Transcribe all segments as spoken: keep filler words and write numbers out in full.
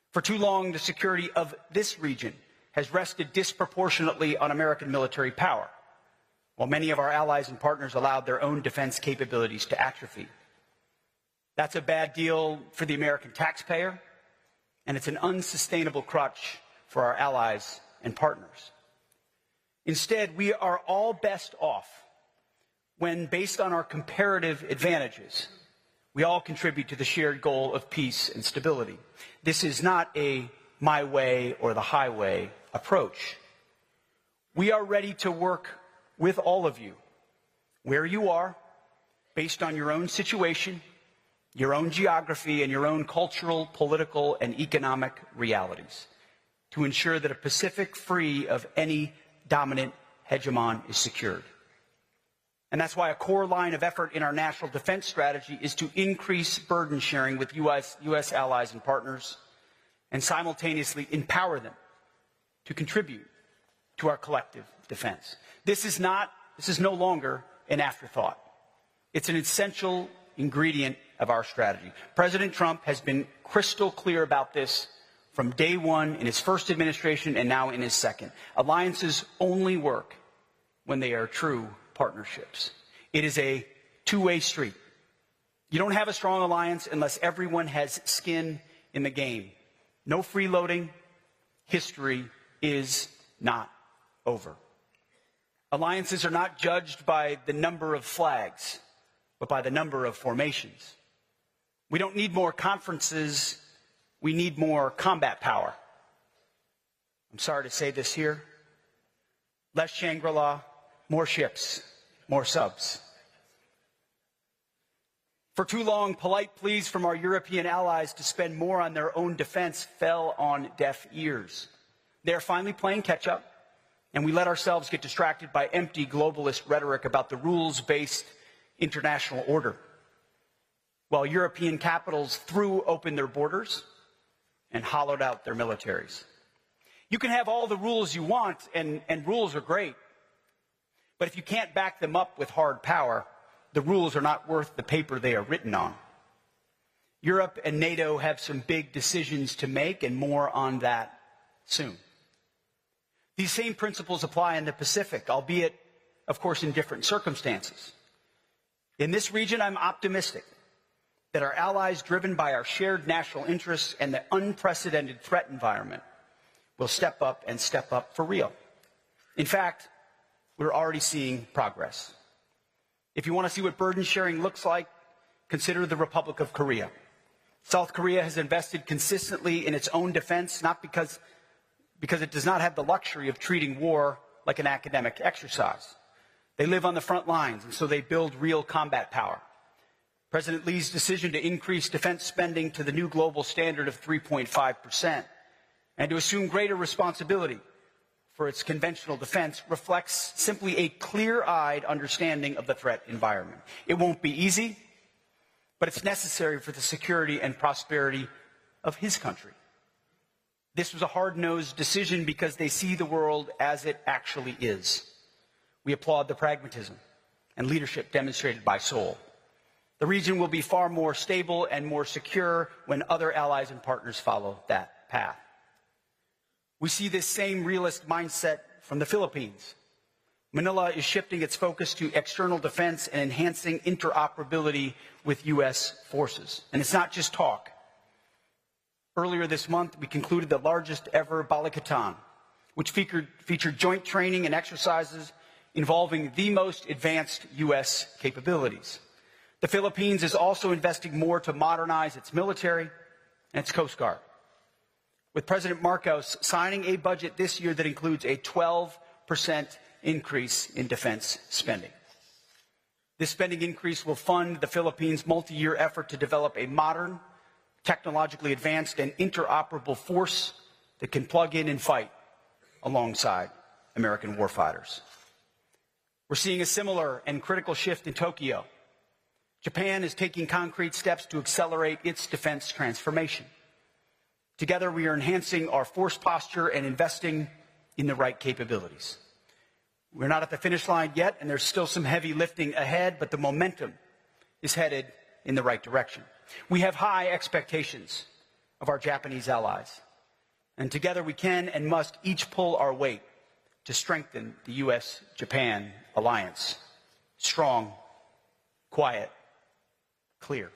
For too long, the security of this region has rested disproportionately on American military power, while many of our allies and partners allowed their own defense capabilities to atrophy. That's a bad deal for the American taxpayer, and it's an unsustainable crutch for our allies and partners. Instead, we are all best off when, based on our comparative advantages, we all contribute to the shared goal of peace and stability. This is not a my way or the highway approach. We are ready to work with all of you, where you are, based on your own situation, your own geography, and your own cultural, political, and economic realities, to ensure that a Pacific free of any dominant hegemon is secured. And that's why a core line of effort in our national defense strategy is to increase burden sharing with U S, U S allies and partners, and simultaneously empower them to contribute to our collective defense. This is not, this is no longer an afterthought. It's an essential ingredient of our strategy. President Trump has been crystal clear about this from day one in his first administration and now in his second. Alliances only work when they are true partnerships. It is a two-way street. You don't have a strong alliance unless everyone has skin in the game. No freeloading. History is not over. Alliances are not judged by the number of flags, but by the number of formations. We don't need more conferences. We need more combat power. I'm sorry to say this here. Less Shangri-La, more ships, more subs. For too long, polite pleas from our European allies to spend more on their own defense fell on deaf ears. They're finally playing catch-up, and we let ourselves get distracted by empty globalist rhetoric about the rules-based international order, while European capitals threw open their borders and hollowed out their militaries. You can have all the rules you want, and, and rules are great. But if you can't back them up with hard power, the rules are not worth the paper they are written on. Europe and NATO have some big decisions to make, and more on that soon. These same principles apply in the Pacific, albeit, of course, in different circumstances. In this region, I'm optimistic that our allies, driven by our shared national interests and the unprecedented threat environment, will step up and step up for real. In fact, we're already seeing progress. If you want to see what burden sharing looks like, consider the Republic of Korea. South Korea has invested consistently in its own defense, not because, because it does not have the luxury of treating war like an academic exercise. They live on the front lines, and so they build real combat power. President Lee's decision to increase defense spending to the new global standard of three point five percent and to assume greater responsibility for its conventional defense reflects simply a clear-eyed understanding of the threat environment. It won't be easy, but it's necessary for the security and prosperity of his country. This was a hard-nosed decision because they see the world as it actually is. We applaud the pragmatism and leadership demonstrated by Seoul. The region will be far more stable and more secure when other allies and partners follow that path. We see this same realist mindset from the Philippines. Manila is shifting its focus to external defense and enhancing interoperability with U S forces. And it's not just talk. Earlier this month, we concluded the largest ever Balikatan, which featured, featured joint training and exercises involving the most advanced U S capabilities. The Philippines is also investing more to modernize its military and its Coast Guard, with President Marcos signing a budget this year that includes a twelve percent increase in defense spending. This spending increase will fund the Philippines' multi-year effort to develop a modern, technologically advanced, and interoperable force that can plug in and fight alongside American warfighters. We're seeing a similar and critical shift in Tokyo. Japan is taking concrete steps to accelerate its defense transformation. Together, we are enhancing our force posture and investing in the right capabilities. We're not at the finish line yet, and there's still some heavy lifting ahead, but the momentum is headed in the right direction. We have high expectations of our Japanese allies. And together we can and must each pull our weight to strengthen the U S Japan alliance. Strong, quiet, clear.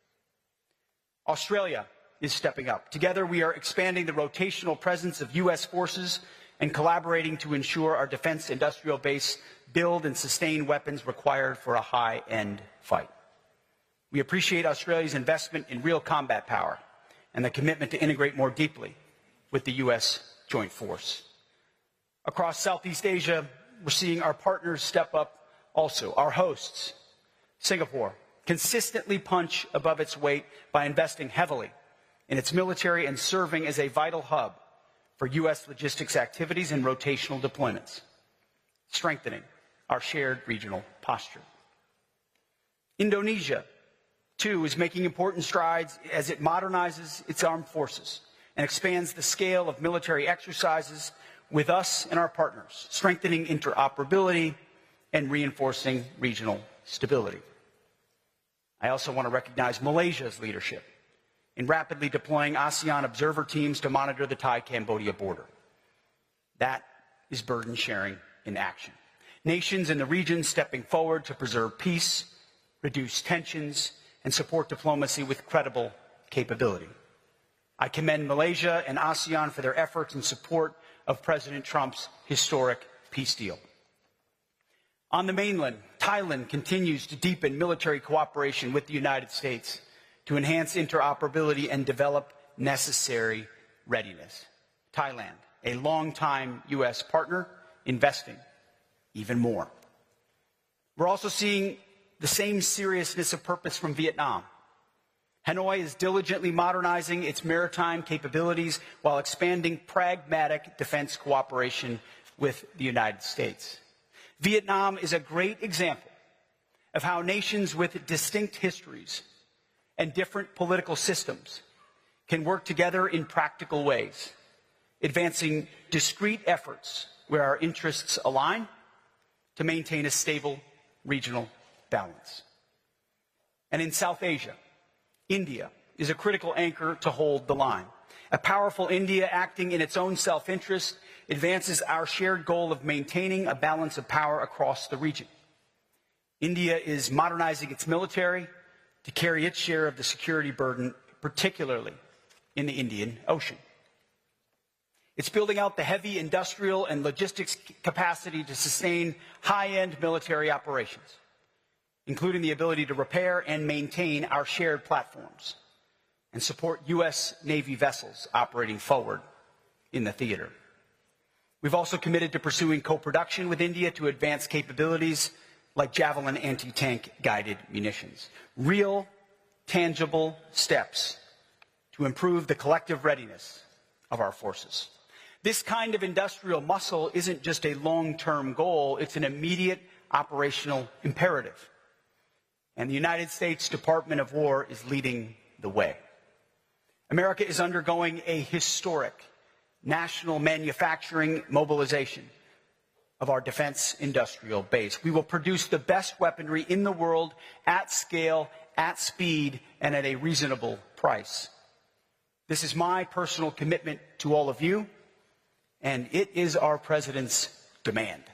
Australia is stepping up. Together we are expanding the rotational presence of U S forces and collaborating to ensure our defense industrial base build and sustain weapons required for a high-end fight. We appreciate Australia's investment in real combat power and the commitment to integrate more deeply with the U S Joint Force. Across Southeast Asia, we're seeing our partners step up also. Our hosts, Singapore, consistently punch above its weight by investing heavily in its military and serving as a vital hub for U S logistics activities and rotational deployments, strengthening our shared regional posture. Indonesia, too, is making important strides as it modernizes its armed forces and expands the scale of military exercises with us and our partners, strengthening interoperability and reinforcing regional stability. I also want to recognize Malaysia's leadership in rapidly deploying ASEAN observer teams to monitor the Thai-Cambodia border. That is burden sharing in action. Nations in the region stepping forward to preserve peace, reduce tensions, and support diplomacy with credible capability. I commend Malaysia and ASEAN for their efforts in support of President Trump's historic peace deal. On the mainland, Thailand continues to deepen military cooperation with the United States to enhance interoperability and develop necessary readiness. Thailand, a longtime U S partner, investing even more. We're also seeing the same seriousness of purpose from Vietnam. Hanoi is diligently modernizing its maritime capabilities while expanding pragmatic defense cooperation with the United States. Vietnam is a great example of how nations with distinct histories and different political systems can work together in practical ways, advancing discrete efforts where our interests align to maintain a stable regional balance. And in South Asia, India is a critical anchor to hold the line. A powerful India acting in its own self-interest advances our shared goal of maintaining a balance of power across the region. India is modernizing its military to carry its share of the security burden, particularly in the Indian Ocean. It's building out the heavy industrial and logistics capacity to sustain high-end military operations, including the ability to repair and maintain our shared platforms and support U S Navy vessels operating forward in the theater. We've also committed to pursuing co-production with India to advance capabilities like Javelin anti-tank guided munitions. Real, tangible steps to improve the collective readiness of our forces. This kind of industrial muscle isn't just a long-term goal, it's an immediate operational imperative. And the United States Department of War is leading the way. America is undergoing a historic national manufacturing mobilization of our defense industrial base. We will produce the best weaponry in the world at scale, at speed, and at a reasonable price. This is my personal commitment to all of you, and it is our president's demand.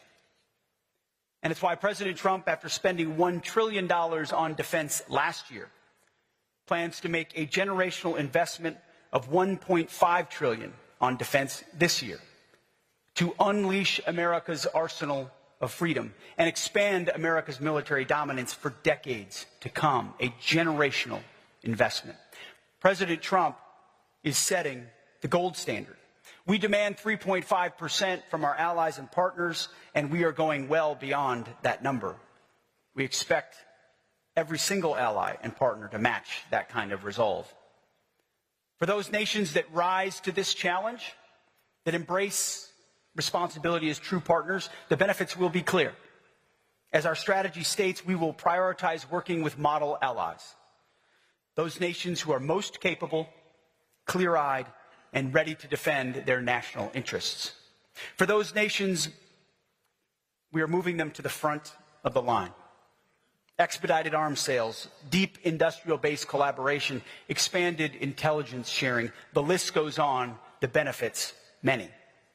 And it's why President Trump, after spending one trillion dollars on defense last year, plans to make a generational investment of one point five trillion dollars on defense this year to unleash America's arsenal of freedom and expand America's military dominance for decades to come, a generational investment. President Trump is setting the gold standard. We demand three point five percent from our allies and partners, and we are going well beyond that number. We expect every single ally and partner to match that kind of resolve. For those nations that rise to this challenge, that embrace responsibility as true partners, the benefits will be clear. As our strategy states, we will prioritize working with model allies, those nations who are most capable, clear-eyed, and ready to defend their national interests. For those nations, we are moving them to the front of the line. expedited arms sales, deep industrial-based collaboration, expanded intelligence sharing. The list goes on. The benefits, many.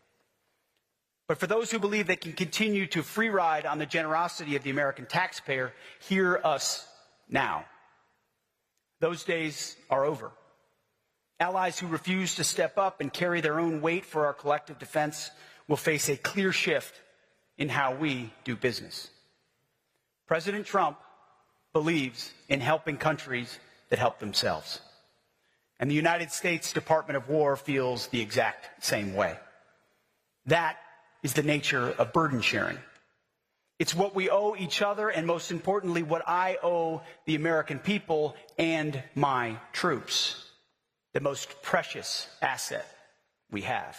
But for those who believe they can continue to free ride on the generosity of the American taxpayer, hear us now. Those days are over. Allies who refuse to step up and carry their own weight for our collective defense will face a clear shift in how we do business. President Trump believes in helping countries that help themselves. And the United States Department of War feels the exact same way. That is the nature of burden sharing. It's what we owe each other, and most importantly, what I owe the American people and my troops, the most precious asset we have.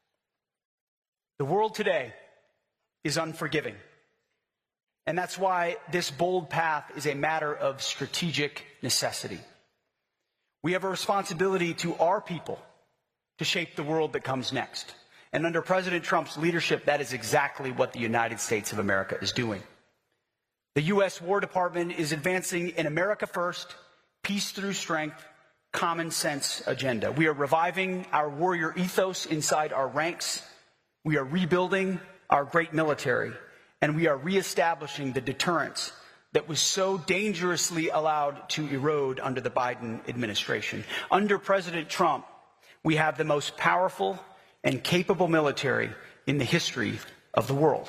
The world today is unforgiving, and that's why this bold path is a matter of strategic necessity. We have a responsibility to our people to shape the world that comes next. And under President Trump's leadership, that is exactly what the United States of America is doing. The U S War Department is advancing an America First, peace through strength, common sense agenda. We are reviving our warrior ethos inside our ranks. We are rebuilding our great military, and we are reestablishing the deterrence that was so dangerously allowed to erode under the Biden administration. Under President Trump, we have the most powerful and capable military in the history of the world.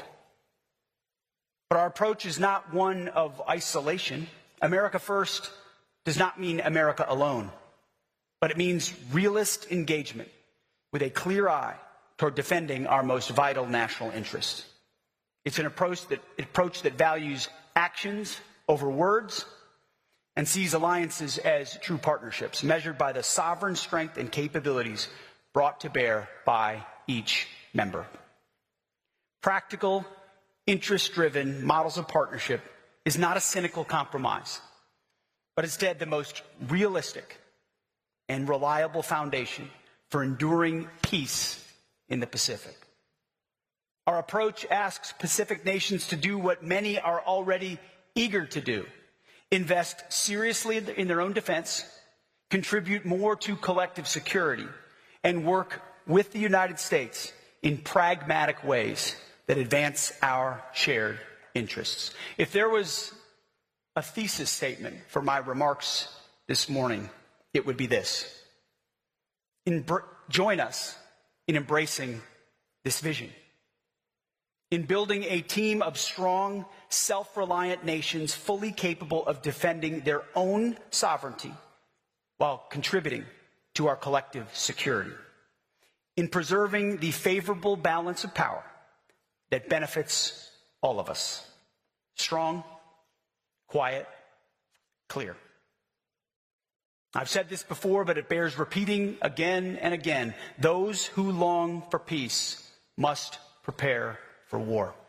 But our approach is not one of isolation. America First does not mean America alone, but it means realist engagement with a clear eye toward defending our most vital national interests. It's an approach that, approach that values actions over words and sees alliances as true partnerships, measured by the sovereign strength and capabilities brought to bear by each member. Practical, interest-driven models of partnership is not a cynical compromise, but instead the most realistic and reliable foundation for enduring peace in the Pacific. Our approach asks Pacific nations to do what many are already eager to do: invest seriously in their own defense, contribute more to collective security, and work with the United States in pragmatic ways that advance our shared interests. If there was a thesis statement for my remarks this morning, it would be this: Embr- join us in embracing this vision, in building a team of strong, self-reliant nations fully capable of defending their own sovereignty while contributing to our collective security, in preserving the favorable balance of power that benefits all of us. Strong, quiet, clear. I've said this before, but it bears repeating again and again. Those who long for peace must prepare for war.